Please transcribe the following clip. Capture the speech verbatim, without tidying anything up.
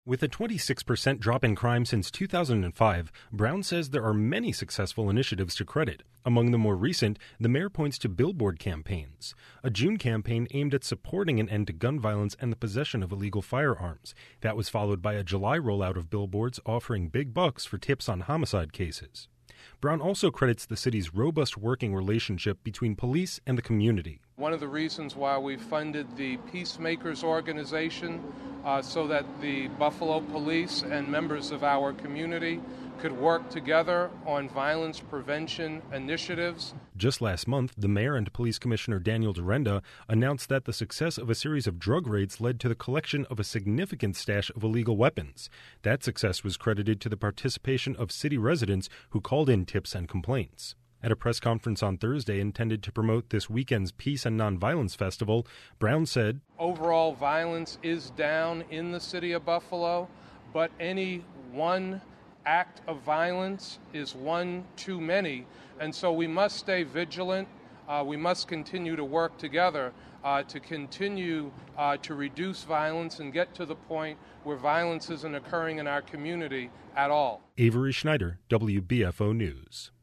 With a twenty-six percent drop in crime since two thousand five, Brown says there are many successful initiatives to credit. Among the more recent, the mayor points to billboard campaigns. A June campaign aimed at supporting an end to gun violence and the possession of illegal firearms. That was followed by a July rollout of billboards offering big bucks for tips on homicide cases. Brown also credits the city's robust working relationship between police and the community. One of the reasons why we funded the Peacemakers organization uh, so that the Buffalo Police and members of our community could work together on violence prevention initiatives. Just last month, the mayor and police commissioner Daniel Derenda announced that the success of a series of drug raids led to the collection of a significant stash of illegal weapons. That success was credited to the participation of city residents who called in tips and complaints. At a press conference on Thursday intended to promote this weekend's Peace and Nonviolence Festival, Brown said, "Overall violence is down in the city of Buffalo, but any one act of violence is one too many, and so we must stay vigilant. Uh, we must continue to work together uh, to continue uh, to reduce violence and get to the point where violence isn't occurring in our community at all." Avery Schneider, W B F O News.